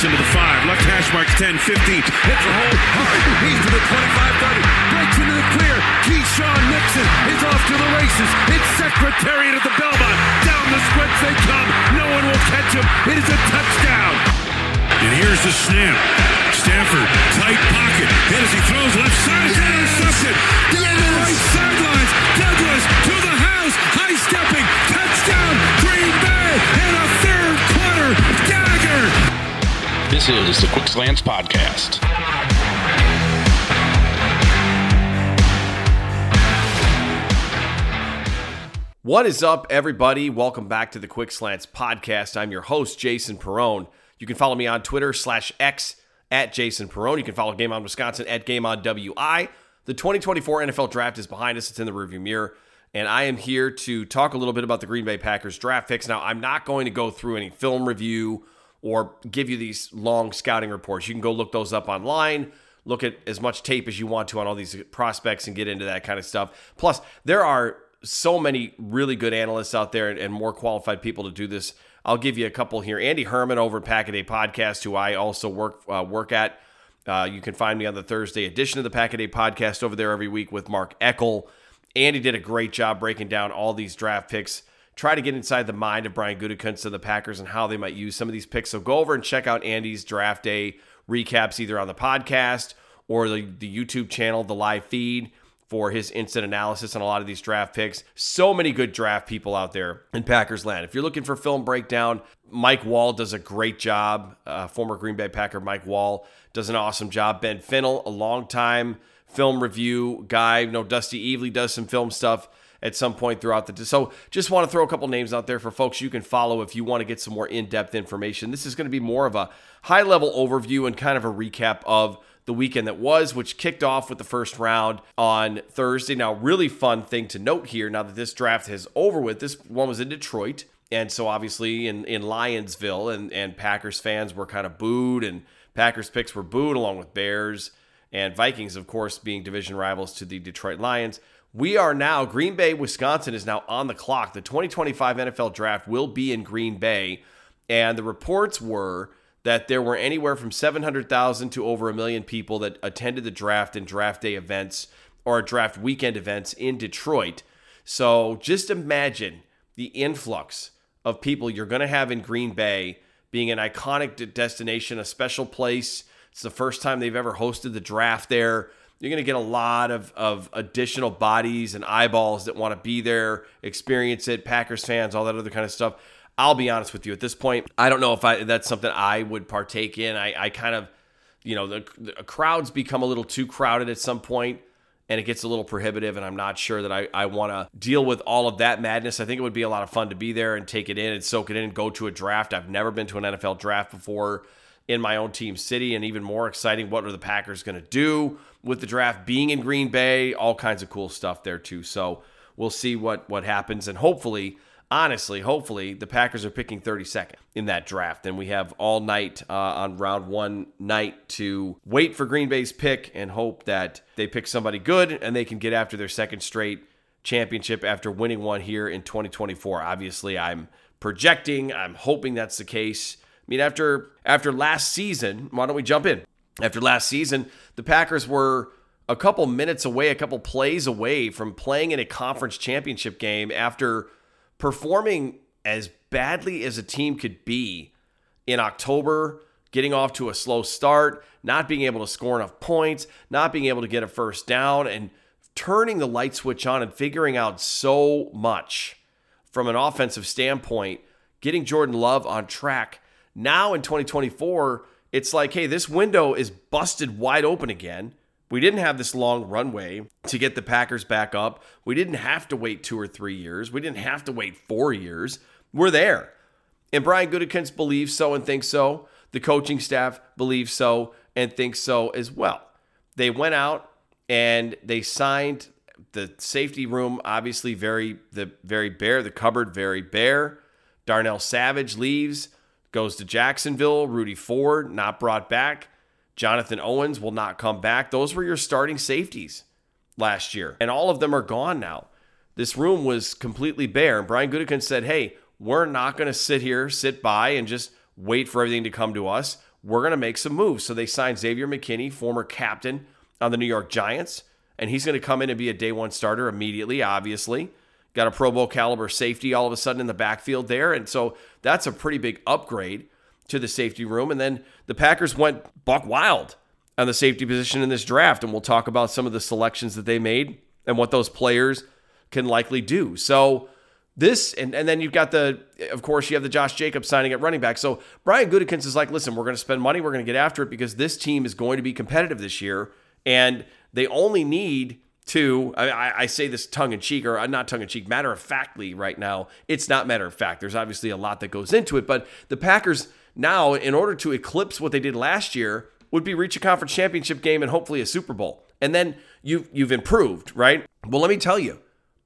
into the 5. Left hash marks 10, 15. Hits a hole hard. He's to the 25, 30. Breaks into the clear. Keyshawn Nixon is off to the races. It's Secretariat at the Belmont. Down the stretch they come. No one will catch him. It is a touchdown. And here's the snap. Stafford, tight pocket. And as he throws left side, it's intercepted. Down the right sidelines. Douglas to the house. High stepping. Touchdown. Green Bay. And a third quarter dagger. This is the Quick Slants Podcast. What is up, everybody? Welcome back to the Quick Slants Podcast. I'm your host, Jason Perrone. You can follow me on Twitter /X at Jason Perrone. You can follow Game On Wisconsin at Game On WI. The 2024 NFL Draft is behind us. It's in the rearview mirror. And I am here to talk a little bit about the Green Bay Packers draft picks. Now, I'm not going to go through any film review or give you these long scouting reports. You can go look those up online, look at as much tape as you want to on all these prospects and get into that kind of stuff. Plus, there are so many really good analysts out there and more qualified people to do this. I'll give you a couple here. Andy Herman over at Pack-A-Day Podcast, who I also work at. You can find me on the Thursday edition of the Pack-A-Day Podcast over there every week with Mark Eckel. Andy did a great job breaking down all these draft picks. Try to get inside the mind of Brian Gutekunst and the Packers and how they might use some of these picks. So go over and check out Andy's draft day recaps either on the podcast or the YouTube channel, the live feed, for his instant analysis on a lot of these draft picks. So many good draft people out there in Packers land. If you're looking for film breakdown, Mike Wall does a great job. Former Green Bay Packer Mike Wall does an awesome job. Ben Finnell, a longtime film review guy. Dusty Evely does some film stuff at some point throughout the day. So just want to throw a couple names out there for folks you can follow if you want to get some more in-depth information. This is going to be more of a high-level overview and kind of a recap of the weekend that was, which kicked off with the first round on Thursday. Now, really fun thing to note here, now that this draft is over with, this one was in Detroit, and so obviously in Lionsville, and Packers fans were kind of booed, and Packers picks were booed, along with Bears and Vikings, of course, being division rivals to the Detroit Lions. We are now, Green Bay, Wisconsin is now on the clock. The 2025 NFL Draft will be in Green Bay, and the reports were that there were anywhere from 700,000 to over 1 million people that attended the draft and draft day events or draft weekend events in Detroit. So just imagine the influx of people you're going to have in Green Bay, being an iconic destination, a special place. It's the first time they've ever hosted the draft there. You're going to get a lot of additional bodies and eyeballs that want to be there, experience it, Packers fans, all that other kind of stuff. I'll be honest with you, at this point, I don't know if that's something I would partake in. I kind of, the crowds become a little too crowded at some point, and it gets a little prohibitive, and I'm not sure that I want to deal with all of that madness. I think it would be a lot of fun to be there and take it in and soak it in and go to a draft. I've never been to an NFL draft before in my own team city, and even more exciting, what are the Packers going to do with the draft being in Green Bay? All kinds of cool stuff there too. So we'll see what happens, and hopefully, the Packers are picking 32nd in that draft. And we have all night on round one night to wait for Green Bay's pick and hope that they pick somebody good and they can get after their second straight championship after winning one here in 2024. Obviously, I'm hoping that's the case. I mean, after last season, why don't we jump in? After last season, the Packers were a couple minutes away, a couple plays away from playing in a conference championship game after performing as badly as a team could be in October, getting off to a slow start, not being able to score enough points, not being able to get a first down, and turning the light switch on and figuring out so much from an offensive standpoint, getting Jordan Love on track. Now in 2024, it's like, hey, this window is busted wide open again. We didn't have this long runway to get the Packers back up. We didn't have to wait 2 or 3 years. We didn't have to wait 4 years. We're there. And Brian Gutekunst believes so and thinks so. The coaching staff believes so and thinks so as well. They went out and they signed the safety room, obviously very bare, the cupboard very bare. Darnell Savage leaves, goes to Jacksonville. Rudy Ford not brought back. Jonathan Owens will not come back. Those were your starting safeties last year, and all of them are gone now. This room was completely bare, and Brian Gutekunst said, hey, we're not going to sit by and just wait for everything to come to us. we're going to make some moves. So they signed Xavier McKinney, former captain on the New York Giants, and he's going to come in and be a day one starter immediately, obviously. Got a Pro Bowl caliber safety all of a sudden in the backfield there, and so that's a pretty big upgrade to the safety room. And then the Packers went buck wild on the safety position in this draft, and we'll talk about some of the selections that they made and what those players can likely do. So this, and then you've got of course, you have the Josh Jacobs signing at running back. So Brian Gutekunst is like, listen, we're going to spend money, we're going to get after it because this team is going to be competitive this year, and they only need to, I say this tongue-in-cheek, or not tongue-in-cheek, matter-of-factly right now. It's not matter-of-fact. There's obviously a lot that goes into it, but the Packers now, in order to eclipse what they did last year, would be reach a conference championship game and hopefully a Super Bowl. And then you've improved, right? Well, let me tell you,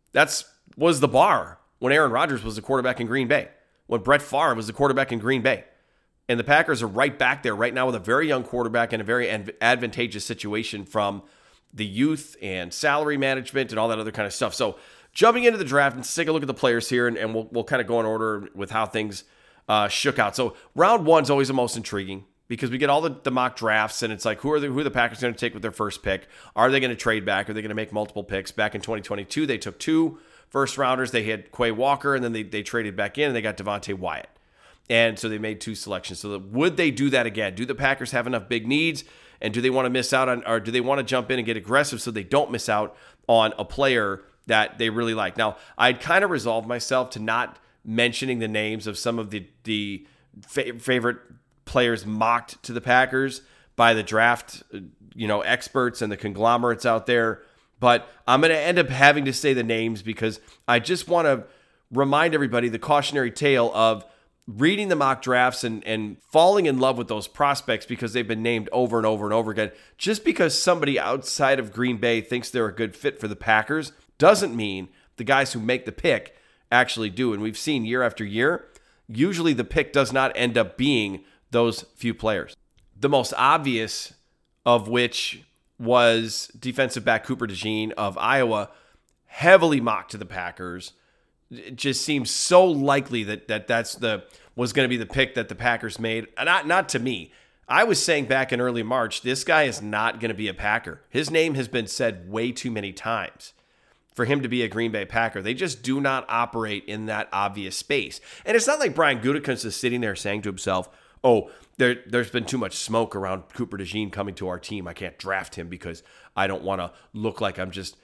was the bar when Aaron Rodgers was the quarterback in Green Bay, when Brett Favre was the quarterback in Green Bay. And the Packers are right back there right now with a very young quarterback in a very advantageous situation from the youth and salary management and all that other kind of stuff. So jumping into the draft, let's take a look at the players here, and we'll kind of go in order with how things shook out. So round one's always the most intriguing because we get all the mock drafts, and it's like, who are the Packers going to take with their first pick? Are they going to trade back? Are they going to make multiple picks? Back in 2022, they took 2 first-rounders. They had Quay Walker, and then they traded back in, and they got Devontae Wyatt. And so they made 2 selections. So would they do that again? Do the Packers have enough big needs? And do they want to miss out on, or do they want to jump in and get aggressive so they don't miss out on a player that they really like? Now, I'd kind of resolved myself to not mentioning the names of some of the favorite players mocked to the Packers by the draft, experts and the conglomerates out there. But I'm going to end up having to say the names because I just want to remind everybody the cautionary tale of reading the mock drafts and falling in love with those prospects because they've been named over and over and over again. Just because somebody outside of Green Bay thinks they're a good fit for the Packers doesn't mean the guys who make the pick actually do. And we've seen year after year, usually the pick does not end up being those few players. The most obvious of which was defensive back Cooper DeJean of Iowa, heavily mocked to the Packers. It just seems so likely that was going to be the pick that the Packers made. Not to me. I was saying back in early March, this guy is not going to be a Packer. His name has been said way too many times for him to be a Green Bay Packer. They just do not operate in that obvious space. And it's not like Brian Gutekunst is sitting there saying to himself, oh, there's been too much smoke around Cooper DeJean coming to our team. I can't draft him because I don't want to look like I'm just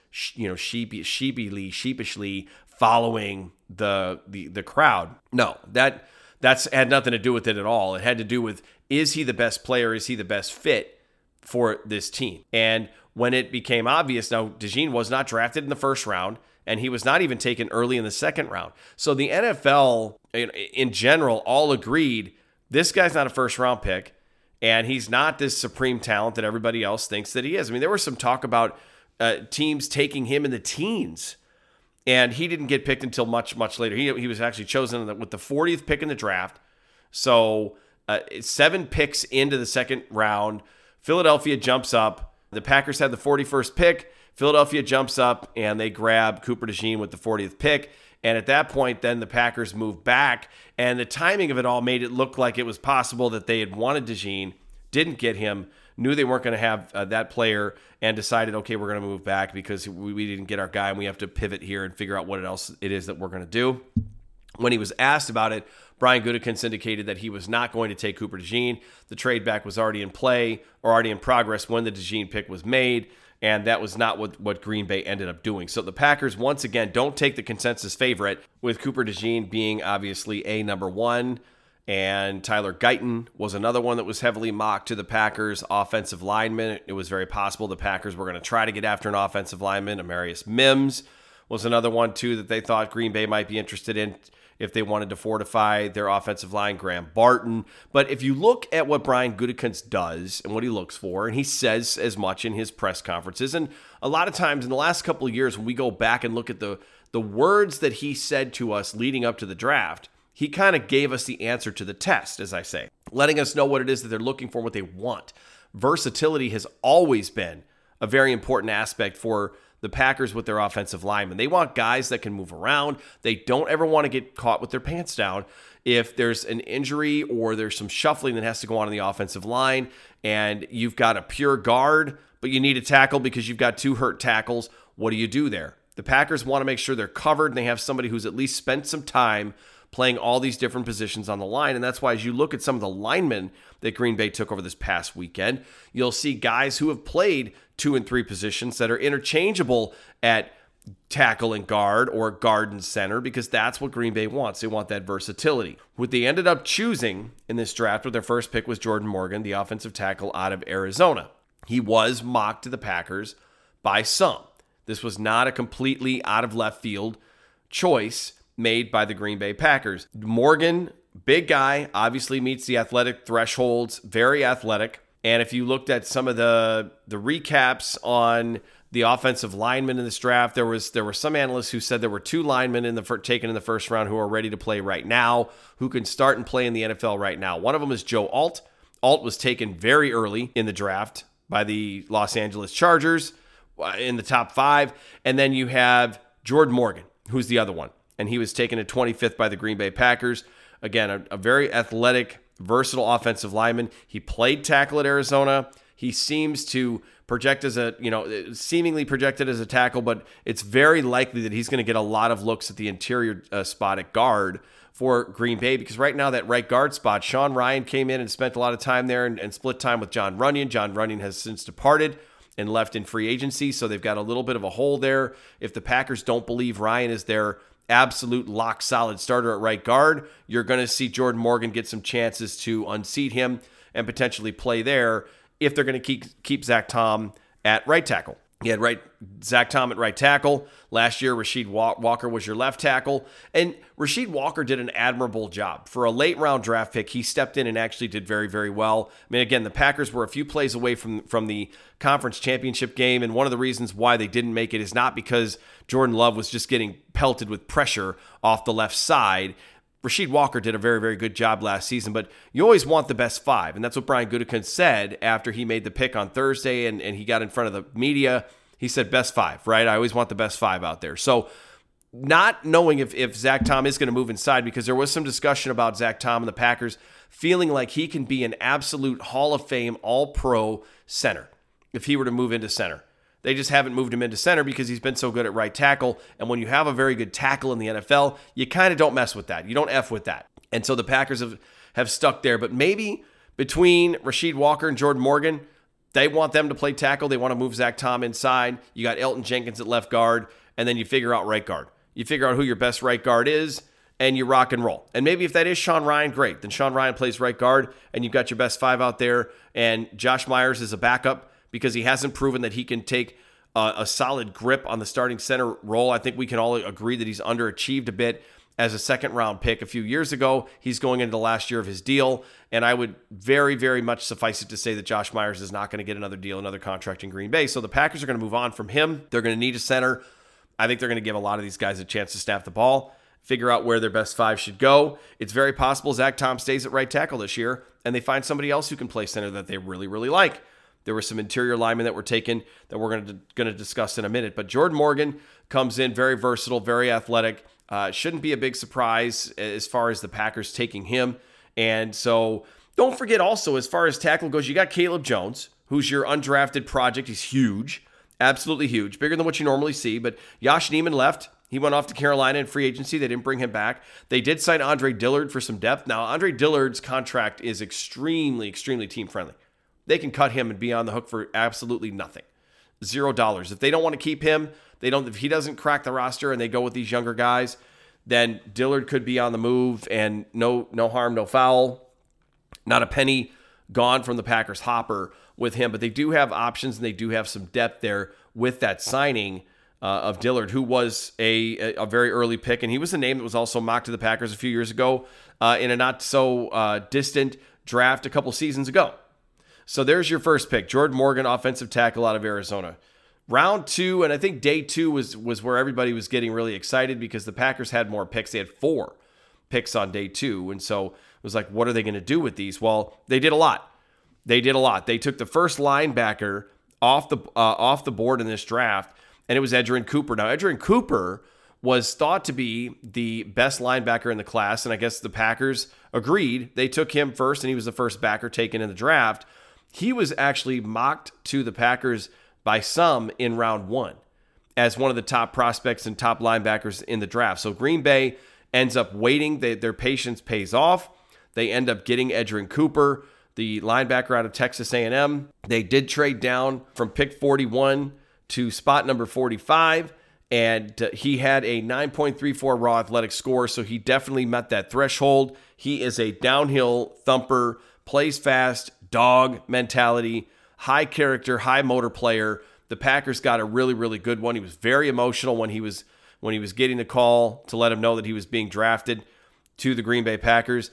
sheepishly following the crowd. No, that's had nothing to do with it at all. It had to do with, is he the best player? Is he the best fit for this team? And when it became obvious, now DeJean was not drafted in the first round, and he was not even taken early in the second round. So the NFL in general all agreed this guy's not a first round pick, and he's not this supreme talent that everybody else thinks that he is. I mean, there was some talk about teams taking him in the teens, and he didn't get picked until much, much later. He was actually chosen with the 40th pick in the draft. So 7 picks into the second round, Philadelphia jumps up. The Packers had the 41st pick. Philadelphia jumps up, and they grab Cooper DeJean with the 40th pick. And at that point, then the Packers moved back, and the timing of it all made it look like it was possible that they had wanted DeJean, didn't get him, knew they weren't going to have that player, and decided, okay, we're going to move back because we didn't get our guy, and we have to pivot here and figure out what else it is that we're going to do. When he was asked about it, Brian Gutekunst indicated that he was not going to take Cooper DeJean. The trade back was already in play or already in progress when the DeJean pick was made, and that was not what Green Bay ended up doing. So the Packers, once again, don't take the consensus favorite, with Cooper DeJean being obviously a number 1, and Tyler Guyton was another one that was heavily mocked to the Packers offensive lineman. It was very possible the Packers were going to try to get after an offensive lineman. Amarius Mims was another one, too, that they thought Green Bay might be interested in if they wanted to fortify their offensive line. Graham Barton. But if you look at what Brian Gutekunst does and what he looks for, and he says as much in his press conferences, and a lot of times in the last couple of years when we go back and look at the words that he said to us leading up to the draft, he kind of gave us the answer to the test, as I say, letting us know what it is that they're looking for, what they want. Versatility has always been a very important aspect for the Packers with their offensive linemen. They want guys that can move around. They don't ever want to get caught with their pants down if there's an injury or there's some shuffling that has to go on in the offensive line and you've got a pure guard, but you need a tackle because you've got 2 hurt tackles. What do you do there? The Packers want to make sure they're covered and they have somebody who's at least spent some time playing all these different positions on the line. And that's why as you look at some of the linemen that Green Bay took over this past weekend, you'll see guys who have played 2 and 3 positions that are interchangeable at tackle and guard or guard and center, because that's what Green Bay wants. They want that versatility. What they ended up choosing in this draft with their first pick was Jordan Morgan, the offensive tackle out of Arizona. He was mocked to the Packers by some. This was not a completely out of left field choice made by the Green Bay Packers. Morgan, big guy, obviously meets the athletic thresholds, very athletic. And if you looked at some of the recaps on the offensive linemen in this draft, there were some analysts who said there were 2 linemen taken in the first round who are ready to play right now, who can start and play in the NFL right now. One of them is Joe Alt. Alt was taken very early in the draft by the Los Angeles Chargers in the top 5. And then you have Jordan Morgan, who's the other one. And he was taken at 25th by the Green Bay Packers. Again, a very athletic, versatile offensive lineman. He played tackle at Arizona. He seems to project as seemingly projected as a tackle, but it's very likely that he's going to get a lot of looks at the interior spot at guard for Green Bay, because right now that right guard spot, Sean Ryan came in and spent a lot of time there and split time with Jon Runyan. Jon Runyan has since departed and left in free agency, so they've got a little bit of a hole there. If the Packers don't believe Ryan is their absolute lock solid starter at right guard, you're going to see Jordan Morgan get some chances to unseat him and potentially play there if they're going to keep Zach Tom at right tackle. He had Zach Tom at right tackle. Last year, Rasheed Walker was your left tackle. And Rasheed Walker did an admirable job. For a late round draft pick, he stepped in and actually did very, very well. I mean, again, the Packers were a few plays away from the conference championship game. And one of the reasons why they didn't make it is not because Jordan Love was just getting pelted with pressure off the left side. Rasheed Walker did a very, very good job last season, but you always want the best 5. And that's what Brian Gutekunst said after he made the pick on Thursday and he got in front of the media. He said best 5, right? I always want the best 5 out there. So not knowing if Zach Tom is going to move inside, because there was some discussion about Zach Tom and the Packers feeling like he can be an absolute Hall of Fame all-pro center if he were to move into center. They just haven't moved him into center because he's been so good at right tackle. And when you have a very good tackle in the NFL, you kind of don't mess with that. You don't F with that. And so the Packers have stuck there. But maybe between Rasheed Walker and Jordan Morgan, they want them to play tackle. They want to move Zach Tom inside. You got Elton Jenkins at left guard. And then you figure out right guard. You figure out who your best right guard is, and you rock and roll. And maybe if that is Sean Ryan, great. Then Sean Ryan plays right guard, and you've got your best 5 out there. And Josh Myers is a backup, because he hasn't proven that he can take a solid grip on the starting center role. I think we can all agree that he's underachieved a bit as a second-round pick a few years ago. He's going into the last year of his deal, and I would very, very much suffice it to say that Josh Myers is not going to get another deal, another contract in Green Bay. So the Packers are going to move on from him. They're going to need a center. I think they're going to give a lot of these guys a chance to snap the ball, figure out where their best 5 should go. It's very possible Zach Tom stays at right tackle this year, and they find somebody else who can play center that they really, really like. There were some interior linemen that were taken that we're going to discuss in a minute. But Jordan Morgan comes in very versatile, very athletic. Shouldn't be a big surprise as far as the Packers taking him. And so don't forget also, as far as tackle goes, you got Caleb Jones, who's your undrafted project. He's huge, absolutely huge, bigger than what you normally see. But Josh Neiman left. He went off to Carolina in free agency. They didn't bring him back. They did sign Andre Dillard for some depth. Now, Andre Dillard's contract is extremely, extremely team-friendly. They can cut him and be on the hook for absolutely nothing. $0. If they don't want to keep him, if he doesn't crack the roster and they go with these younger guys, then Dillard could be on the move and no harm, no foul. Not a penny gone from the Packers hopper with him, but they do have options and they do have some depth there with that signing of Dillard, who was a very early pick, and he was a name that was also mocked to the Packers a few years ago in a not so distant draft a couple seasons ago. So there's your first pick, Jordan Morgan, offensive tackle out of Arizona. Round 2, and I think day 2 was where everybody was getting really excited because the Packers had more picks. They had 4 picks on day 2, and so it was like, what are they going to do with these? Well, they did a lot. They took the first linebacker off the board in this draft, and it was Edgerrin Cooper. Now, Edgerrin Cooper was thought to be the best linebacker in the class, and I guess the Packers agreed. They took him first, and he was the first backer taken in the draft. He was actually mocked to the Packers by some in round 1 as one of the top prospects and top linebackers in the draft. So Green Bay ends up waiting. Their patience pays off. They end up getting Edgerrin Cooper, the linebacker out of Texas A&M. They did trade down from pick 41 to spot number 45, and he had a 9.34 raw athletic score, so he definitely met that threshold. He is a downhill thumper, plays fast, dog mentality, high character, high motor player. The Packers got a really, really good one. He was very emotional when he was getting the call to let him know that he was being drafted to the Green Bay Packers.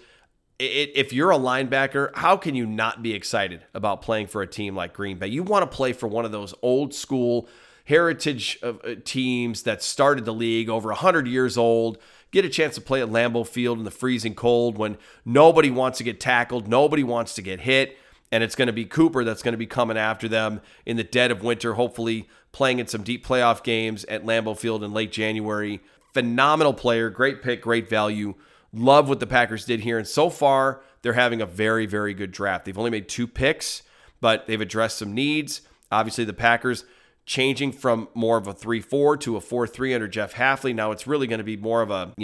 If you're a linebacker, how can you not be excited about playing for a team like Green Bay? You want to play for one of those old school heritage teams that started the league, over 100 years old, get a chance to play at Lambeau Field in the freezing cold when nobody wants to get tackled, nobody wants to get hit, and it's going to be Cooper that's going to be coming after them in the dead of winter, hopefully playing in some deep playoff games at Lambeau Field in late January. Phenomenal player, great pick, great value. Love what the Packers did here, and so far they're having a very, very good draft. They've only made 2 picks, but they've addressed some needs. Obviously, the Packers changing from more of a 3-4 to a 4-3 under Jeff Hafley. Now it's really going to be more of a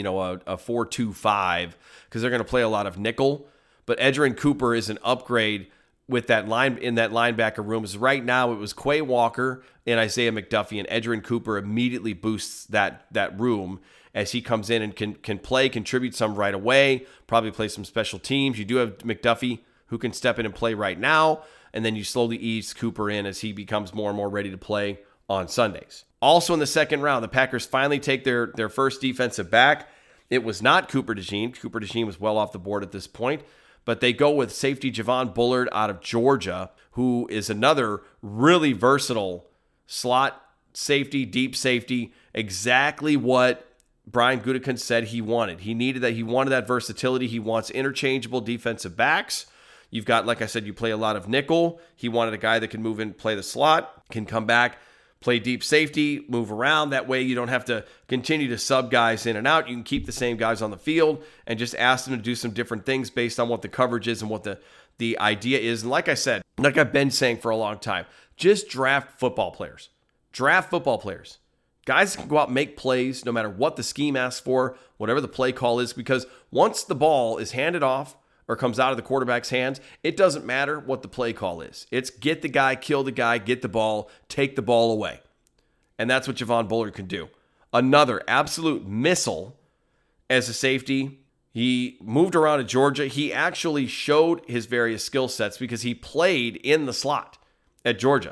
4-2-5 because they're going to play a lot of nickel. But Edgerrin Cooper is an upgrade with that line in that linebacker room. As right now, it was Quay Walker and Isaiah McDuffie, and Edgerrin Cooper immediately boosts that room as he comes in and can play, contribute some right away, probably play some special teams. You do have McDuffie who can step in and play right now, and then you slowly ease Cooper in as he becomes more and more ready to play on Sundays. Also in the second round, the Packers finally take their first defensive back. It was not Cooper DeJean. Cooper DeJean was well off the board at this point, but they go with safety Javon Bullard out of Georgia, who is another really versatile slot safety, deep safety, exactly what Brian Gutekunst said he wanted. He wanted that versatility. He wants interchangeable defensive backs. You've got, like I said, you play a lot of nickel. He wanted a guy that can move in, play the slot, can come back, play deep safety, move around. That way you don't have to continue to sub guys in and out. You can keep the same guys on the field and just ask them to do some different things based on what the coverage is and what the idea is. And like I said, like I've been saying for a long time, just draft football players. Draft football players. Guys can go out and make plays no matter what the scheme asks for, whatever the play call is, because once the ball is handed off or comes out of the quarterback's hands, it doesn't matter what the play call is. It's get the guy, kill the guy, get the ball, take the ball away. And that's what Javon Bullard can do. Another absolute missile as a safety. He moved around at Georgia. He actually showed his various skill sets because he played in the slot at Georgia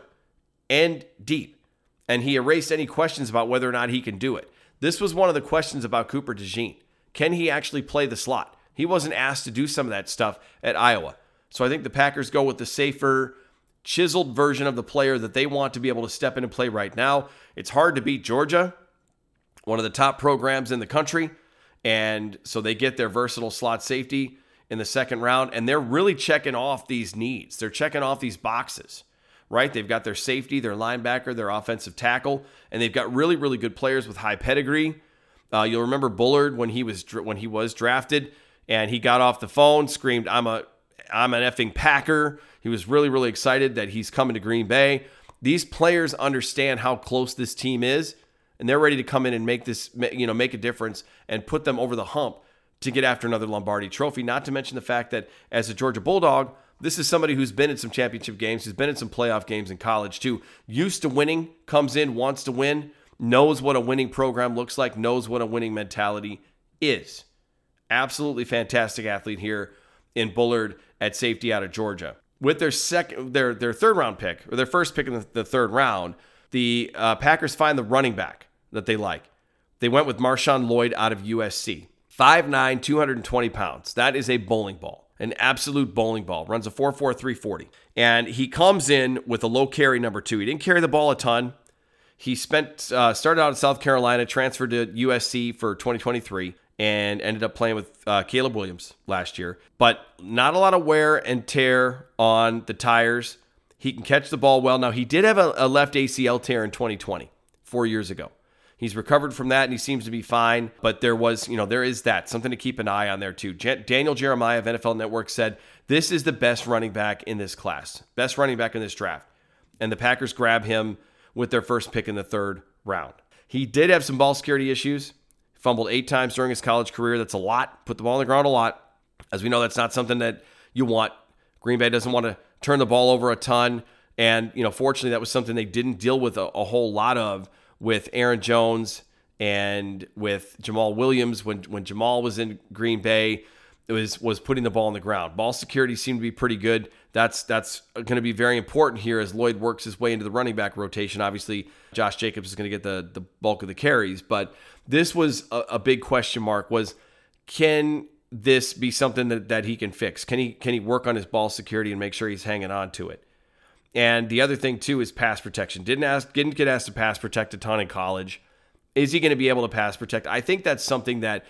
and deep. And he erased any questions about whether or not he can do it. This was one of the questions about Cooper DeJean. Can he actually play the slot? He wasn't asked to do some of that stuff at Iowa. So I think the Packers go with the safer, chiseled version of the player that they want to be able to step in and play right now. It's hard to beat Georgia, one of the top programs in the country. And so they get their versatile slot safety in the second round. And they're really checking off these needs. They're checking off these boxes. Right? They've got their safety, their linebacker, their offensive tackle, and they've got really, really good players with high pedigree. You'll remember Bullard when he was drafted, and he got off the phone, screamed, "I'm an effing Packer." He was really, really excited that he's coming to Green Bay. These players understand how close this team is, and they're ready to come in and make a difference and put them over the hump to get after another Lombardi Trophy. Not to mention the fact that as a Georgia Bulldog, this is somebody who's been in some championship games, who's been in some playoff games in college too, used to winning, comes in, wants to win, knows what a winning program looks like, knows what a winning mentality is. Absolutely fantastic athlete here in Bullard at safety out of Georgia. With their third round pick, or their first pick in the third round, the Packers find the running back that they like. They went with Marshawn Lloyd out of USC. 5'9", 220 pounds. That is a bowling ball. An absolute bowling ball. Runs a 4.4 340. And he comes in with a low carry number 2. He didn't carry the ball a ton. He started out in South Carolina, transferred to USC for 2023, and ended up playing with Caleb Williams last year. But not a lot of wear and tear on the tires. He can catch the ball well. Now, he did have a left ACL tear in 2020. 4 years ago. He's recovered from that and he seems to be fine, but there is that, something to keep an eye on there too. Daniel Jeremiah of NFL Network said, this is the best running back in this class, best running back in this draft. And the Packers grab him with their first pick in the 3rd round. He did have some ball security issues, fumbled 8 times during his college career. That's a lot, put the ball on the ground a lot. As we know, that's not something that you want. Green Bay doesn't want to turn the ball over a ton. And, fortunately, that was something they didn't deal with a whole lot of with Aaron Jones and with Jamal Williams when Jamal was in Green Bay. It was putting the ball on the ground. Ball security seemed to be pretty good. That's going to be very important here as Lloyd works his way into the running back rotation. Obviously, Josh Jacobs is going to get the bulk of the carries. But this was a big question mark, was can this be something that he can fix? Can he work on his ball security and make sure he's hanging on to it? And the other thing, too, is pass protection. Didn't get asked to pass protect a ton in college. Is he going to be able to pass protect? I think that's something that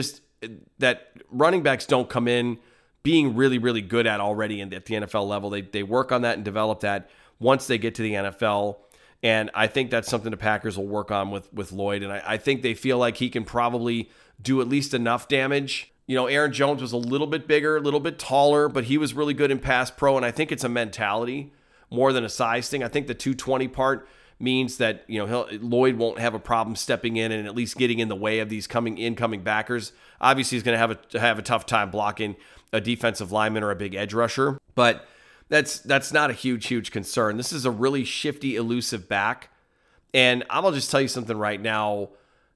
that running backs don't come in being really, really good at already at the NFL level. They work on that and develop that once they get to the NFL. And I think that's something the Packers will work on with Lloyd. And I think they feel like he can probably do at least enough damage. Aaron Jones was a little bit bigger, a little bit taller, but he was really good in pass pro. And I think it's a mentality more than a size thing. I think the 220 part means that Lloyd won't have a problem stepping in and at least getting in the way of these incoming backers. Obviously, he's going to have a tough time blocking a defensive lineman or a big edge rusher, but that's not a huge concern. This is a really shifty, elusive back, and I'm gonna just tell you something right now.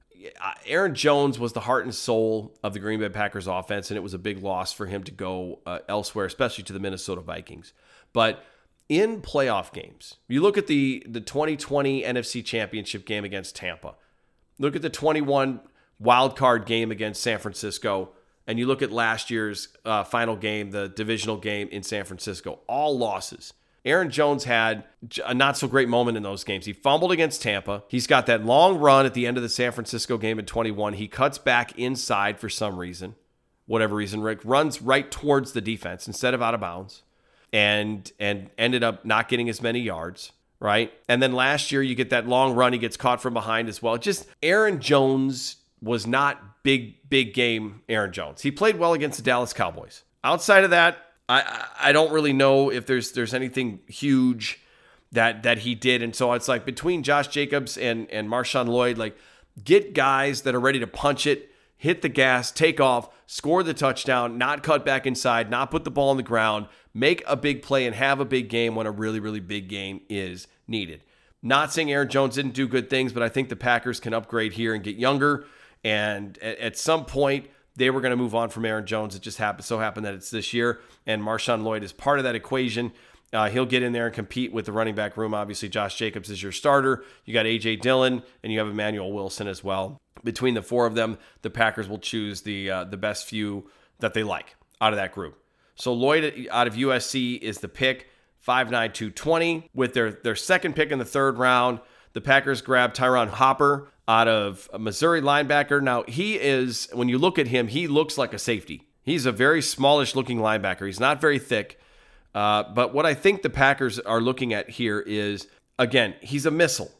Aaron Jones was the heart and soul of the Green Bay Packers offense, and it was a big loss for him to go elsewhere, especially to the Minnesota Vikings. But in playoff games, you look at the 2020 NFC Championship game against Tampa, look at the 21 wild card game against San Francisco, and you look at last year's final game, the divisional game in San Francisco, all losses. Aaron Jones had a not-so-great moment in those games. He fumbled against Tampa. He's got that long run at the end of the San Francisco game in 21. He cuts back inside for some reason, whatever reason, runs right towards the defense instead of out of bounds, and ended up not getting as many yards, right? And then last year, you get that long run. He gets caught from behind as well. Just Aaron Jones was not big game Aaron Jones. He played well against the Dallas Cowboys. Outside of that, I don't really know if there's anything huge that he did. And so it's like between Josh Jacobs and Marshawn Lloyd, like get guys that are ready to punch it, hit the gas, take off, score the touchdown, not cut back inside, not put the ball on the ground, make a big play and have a big game when a really, really big game is needed. Not saying Aaron Jones didn't do good things, but I think the Packers can upgrade here and get younger. And at some point, they were going to move on from Aaron Jones. It just so happened that it's this year, and Marshawn Lloyd is part of that equation. He'll get in there and compete with the running back room. Obviously, Josh Jacobs is your starter. You got A.J. Dillon, and you have Emmanuel Wilson as well. Between the four of them, the Packers will choose the best few that they like out of that group. So Lloyd out of USC is the pick, 5'9", 220. With their second pick in the 3rd round, the Packers grab Tyron Hopper out of a Missouri linebacker. Now, he is, when you look at him, he looks like a safety. He's a very smallish looking linebacker. He's not very thick. But what I think the Packers are looking at here is, again, he's a missile.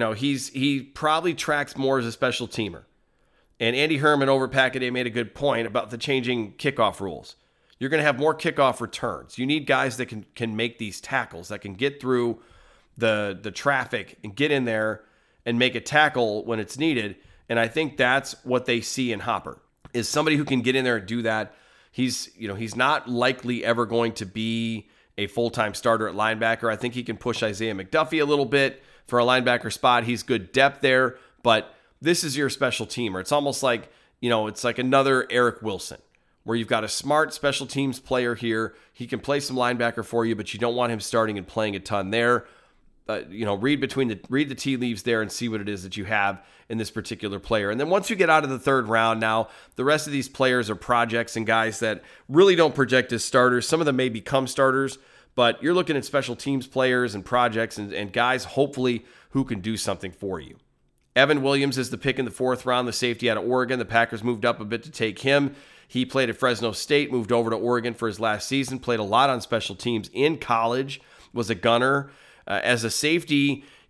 He probably tracks more as a special teamer. And Andy Herman over Packaday made a good point about the changing kickoff rules. You're going to have more kickoff returns. You need guys that can make these tackles, that can get through the traffic and get in there and make a tackle when it's needed. And I think that's what they see in Hopper, is somebody who can get in there and do that. He's not likely ever going to be a full-time starter at linebacker. I think he can push Isaiah McDuffie a little bit for a linebacker spot. He's good depth there, but this is your special teamer. It's almost like, it's like another Eric Wilson, where you've got a smart special teams player here. He can play some linebacker for you, but you don't want him starting and playing a ton there. Read the tea leaves there and see what it is that you have in this particular player. And then once you get out of the 3rd round, now the rest of these players are projects and guys that really don't project as starters. Some of them may become starters, but you're looking at special teams players and projects and guys, hopefully, who can do something for you. Evan Williams is the pick in the 4th round, the safety out of Oregon. The Packers moved up a bit to take him. He played at Fresno State, moved over to Oregon for his last season, played a lot on special teams in college, was a gunner. As a safety,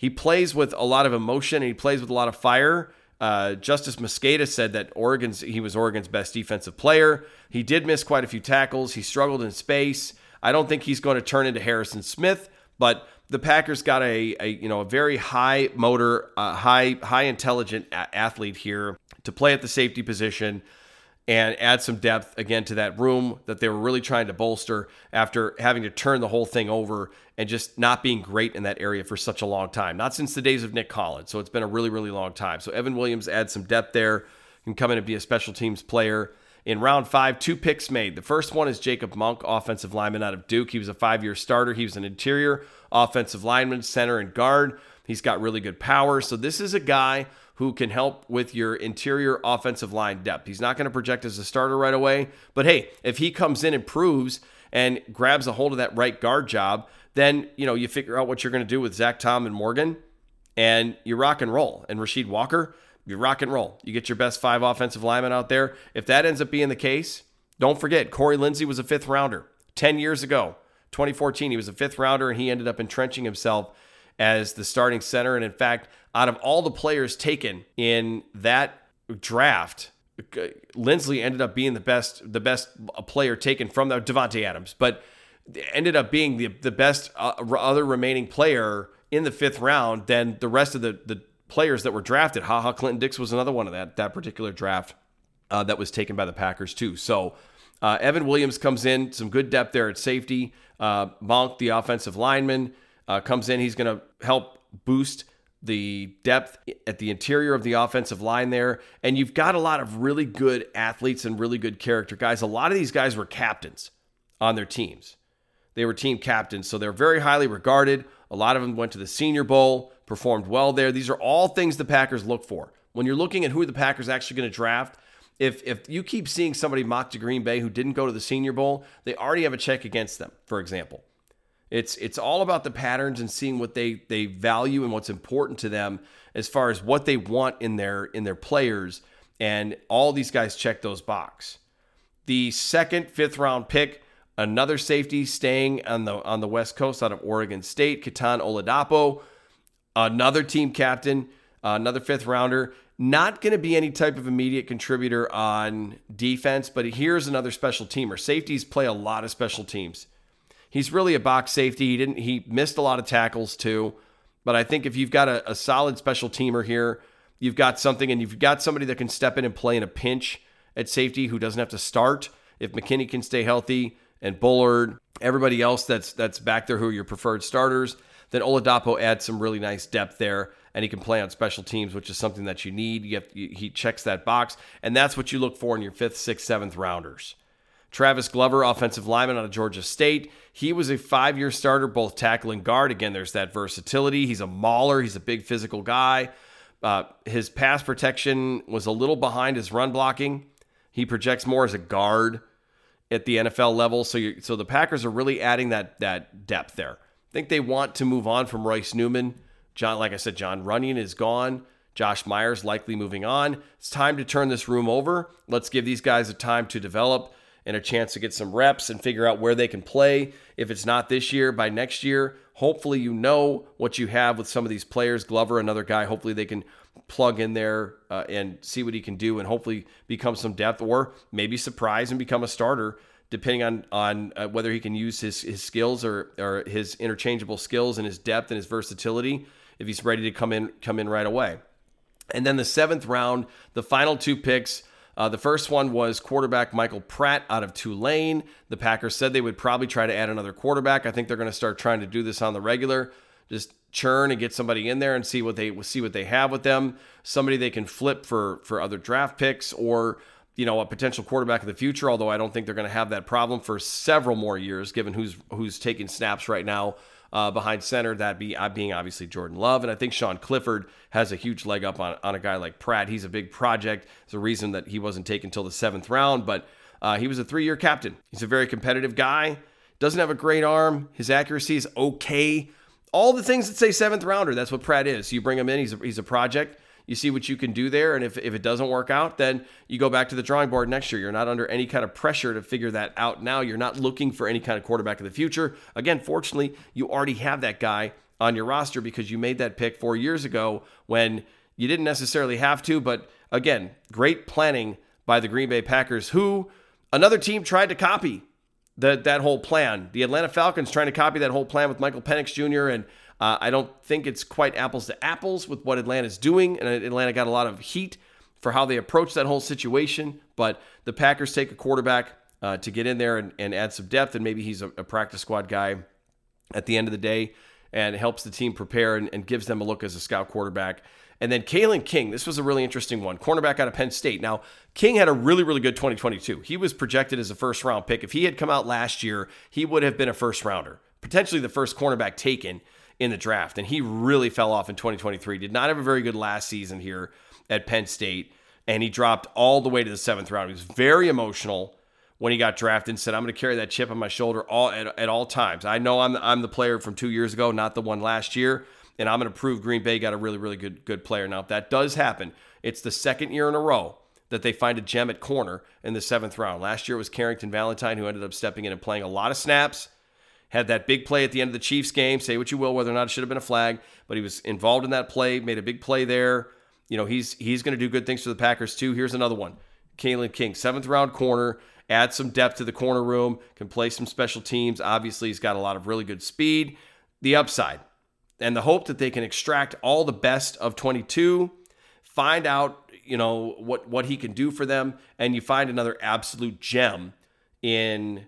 he plays with a lot of emotion and he plays with a lot of fire. Justice Mosqueda said that he was Oregon's best defensive player. He did miss quite a few tackles. He struggled in space. I don't think he's going to turn into Harrison Smith, but the Packers got a very high motor, high intelligent athlete here to play at the safety position and add some depth again to that room that they were really trying to bolster after having to turn the whole thing over and just not being great in that area for such a long time. Not since the days of Nick Collins. So it's been a really, really long time. So Evan Williams adds some depth there, can come in and be a special teams player. In round 5, 2 picks made. The first one is Jacob Monk, offensive lineman out of Duke. He was a 5-year starter. He was an interior offensive lineman, center, and guard. He's got really good power. So this is a guy who can help with your interior offensive line depth. He's not going to project as a starter right away. But hey, if he comes in and proves and grabs a hold of that right guard job, then you figure out what you're going to do with Zach Tom and Morgan, and you rock and roll. And Rasheed Walker, you rock and roll. You get your best 5 offensive linemen out there. If that ends up being the case, don't forget, Corey Lindsey was a 5th rounder 10 years ago. 2014, he was a 5th rounder, and he ended up entrenching himself as the starting center. And in fact, out of all the players taken in that draft, Lindsey ended up being the best player taken from the Devontae Adams, but ended up being the best other remaining player in the 5th round than the rest of the players that were drafted. Clinton Dix was another one of that particular draft that was taken by the Packers too. So Evan Williams comes in, some good depth there at safety. Monk, the offensive lineman, comes in. He's going to help boost the depth at the interior of the offensive line there. And you've got a lot of really good athletes and really good character guys. A lot of these guys were captains on their teams. They were team captains, so they're very highly regarded. A lot of them went to the Senior Bowl, performed well there. These are all things the Packers look for. When you're looking at who the Packers are actually going to draft, if you keep seeing somebody mocked to Green Bay who didn't go to the Senior Bowl, they already have a check against them, for example. It's all about the patterns and seeing what they value and what's important to them as far as what they want in their players, and all these guys check those boxes. The second 5th round pick, another safety staying on the West Coast out of Oregon State, Ketan Oladapo, another team captain, another 5th rounder. Not going to be any type of immediate contributor on defense, but here's another special teamer. Safeties play a lot of special teams. He's really a box safety. He missed a lot of tackles too, but I think if you've got a solid special teamer here, you've got something, and you've got somebody that can step in and play in a pinch at safety who doesn't have to start. If McKinney can stay healthy, and Bullard, everybody else that's back there who are your preferred starters, then Oladapo adds some really nice depth there, and he can play on special teams, which is something that you need. He checks that box, and that's what you look for in your 5th, 6th, 7th rounders. Travis Glover, offensive lineman out of Georgia State. He was a 5-year starter, both tackle and guard. Again, there's that versatility. He's a mauler. He's a big physical guy. His pass protection was a little behind his run blocking. He projects more as a guard at the NFL level. So the Packers are really adding that depth there. I think they want to move on from Royce Newman. Like I said, John Runyon is gone. Josh Myers likely moving on. It's time to turn this room over. Let's give these guys a time to develop and a chance to get some reps and figure out where they can play. If it's not this year, by next year, hopefully you know what you have with some of these players. Glover, another guy, hopefully they can plug in there and see what he can do and hopefully become some depth, or maybe surprise and become a starter, depending on whether he can use his skills or his interchangeable skills and his depth and his versatility, if he's ready to come in right away. And then the 7th round, the final 2 picks. The first one was quarterback Michael Pratt out of Tulane. The Packers said they would probably try to add another quarterback. I think they're going to start trying to do this on the regular. Just churn and get somebody in there and see what they have with them. Somebody they can flip for other draft picks, or a potential quarterback of the future. Although I don't think they're going to have that problem for several more years, given who's taking snaps right now behind center. That being obviously Jordan Love, and I think Sean Clifford has a huge leg up on a guy like Pratt. He's a big project. It's a reason that he wasn't taken until the 7th round, but he was a 3-year captain. He's a very competitive guy. Doesn't have a great arm. His accuracy is okay. All the things that say 7th rounder, that's what Pratt is. So you bring him in, he's a project. You see what you can do there, and if it doesn't work out, then you go back to the drawing board next year. You're not under any kind of pressure to figure that out now. You're not looking for any kind of quarterback of the future. Again, fortunately, you already have that guy on your roster because you made that pick 4 years ago when you didn't necessarily have to. But again, great planning by the Green Bay Packers, who another team tried to copy that whole plan. The Atlanta Falcons trying to copy that whole plan with Michael Penix Jr., and I don't think it's quite apples to apples with what Atlanta's doing, and Atlanta got a lot of heat for how they approached that whole situation, but the Packers take a quarterback to get in there and add some depth, and maybe he's a practice squad guy at the end of the day and helps the team prepare and gives them a look as a scout quarterback. And then Kalen King, this was a really interesting one, cornerback out of Penn State. Now, King had a really, really good 2022. He was projected as a first-round pick. If he had come out last year, he would have been a first-rounder, potentially the first cornerback taken in the draft. And he really fell off in 2023. Did not have a very good last season here at Penn State, and he dropped all the way to the 7th round. He was very emotional when he got drafted and said, I'm going to carry that chip on my shoulder at all times. I know I'm the player from 2 years ago, not the one last year, and I'm going to prove Green Bay got a really, really good player. Now, if that does happen, it's the second year in a row that they find a gem at corner in the 7th round. Last year it was Carrington Valentine, who ended up stepping in and playing a lot of snaps, had that big play at the end of the Chiefs game. Say what you will, whether or not it should have been a flag, but he was involved in that play, made a big play there. You know, he's going to do good things for the Packers too. Here's another one. Kalen King, 7th round corner, add some depth to the corner room, can play some special teams. Obviously, he's got a lot of really good speed. The upside and the hope that they can extract all the best of 22, find out, you know, what he can do for them, and you find another absolute gem in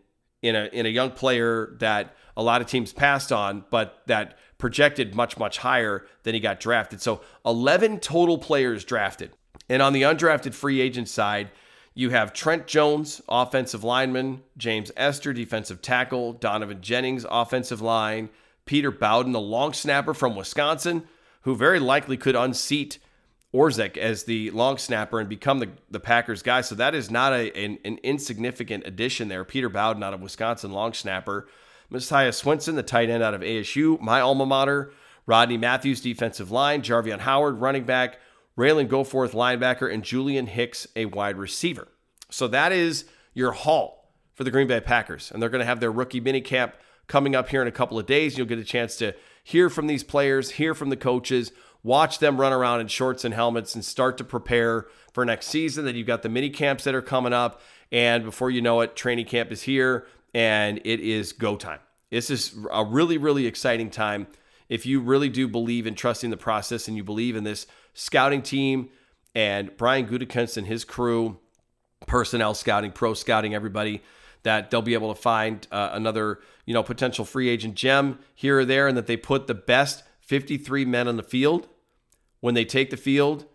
a young player that a lot of teams passed on, but that projected much, much higher than he got drafted. So 11 total players drafted. And on the undrafted free agent side, you have Trent Jones, offensive lineman, James Esther, defensive tackle, Donovan Jennings, offensive line, Peter Bowden, the long snapper from Wisconsin, who very likely could unseat Orczyk as the long snapper and become the Packers guy. So that is not an insignificant addition there. Peter Bowden out of Wisconsin, long snapper. Messiah Swinson, the tight end out of ASU, my alma mater. Rodney Matthews, defensive line. Jarvion Howard, running back. Raylan Goforth, linebacker. And Julian Hicks, a wide receiver. So that is your haul for the Green Bay Packers. And they're going to have their rookie minicamp coming up here in a couple of days. You'll get a chance to hear from these players, hear from the coaches, watch them run around in shorts and helmets and start to prepare for next season. Then you've got the mini camps that are coming up. And before you know it, training camp is here and it is go time. This is a really, really exciting time. If you really do believe in trusting the process and you believe in this scouting team and Brian Gutekunst and his crew, personnel scouting, pro scouting, everybody, that they'll be able to find another, potential free agent gem here or there, and that they put the best 53 men on the field when they take the field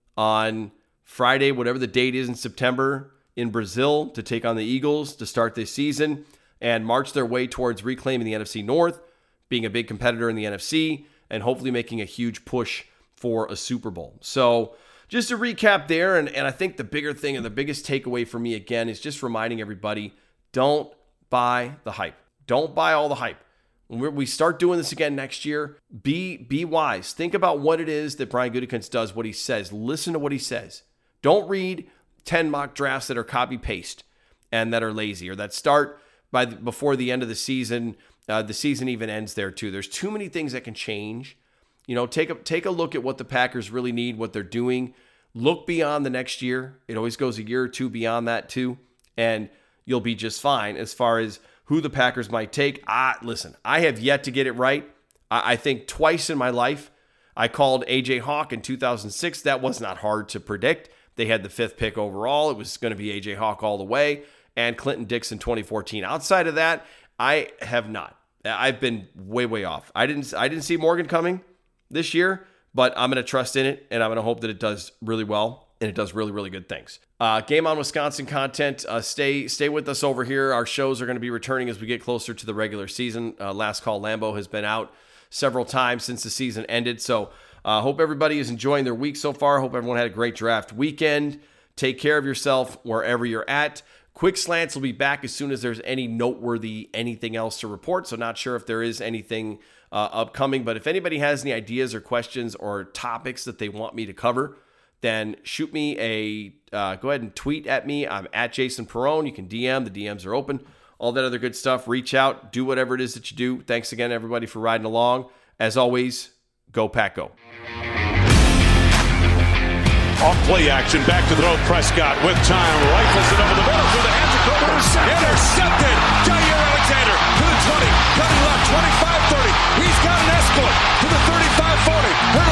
on Friday, whatever the date is in September, in Brazil to take on the Eagles to start this season and march their way towards reclaiming the NFC North, being a big competitor in the NFC, and hopefully making a huge push for a Super Bowl. So just to recap there, and I think the bigger thing and the biggest takeaway for me again is just reminding everybody, don't buy the hype. Don't buy all the hype. When we start doing this again next year, be wise. Think about what it is that Brian Gutekunst does, what he says. Listen to what he says. Don't read 10 mock drafts that are copy-paste and that are lazy or that start before the end of the season. The season even ends there too. There's too many things that can change. Take a look at what the Packers really need, what they're doing. Look beyond the next year. It always goes a year or two beyond that too, and you'll be just fine as far as who the Packers might take. Listen, I have yet to get it right. I think twice in my life. I called A.J. Hawk in 2006. That was not hard to predict. They had the 5th pick overall. It was going to be A.J. Hawk all the way. And Clinton Dix in 2014. Outside of that, I have not. I've been way off. I didn't see Morgan coming this year, but I'm going to trust in it, and I'm going to hope that it does really well. And it does really, really good things. Game On Wisconsin content. Stay with us over here. Our shows are going to be returning as we get closer to the regular season. Last Call Lambeau has been out several times since the season ended. So hope everybody is enjoying their week so far. Hope everyone had a great draft weekend. Take care of yourself wherever you're at. Quick Slants will be back as soon as there's any noteworthy anything else to report. So not sure if there is anything upcoming. But if anybody has any ideas or questions or topics that they want me to cover, then shoot me go ahead and tweet at me. I'm at Jason Perrone. You can DM. The DMs are open. All that other good stuff. Reach out. Do whatever it is that you do. Thanks again, everybody, for riding along. As always, go Pack Go. Off play action, back to throw. Prescott with time, rifles it over the middle through the hands of Cooper. Intercepted. Jair Alexander to the 20, cutting left, 25-30. He's got an escort to the 35-40.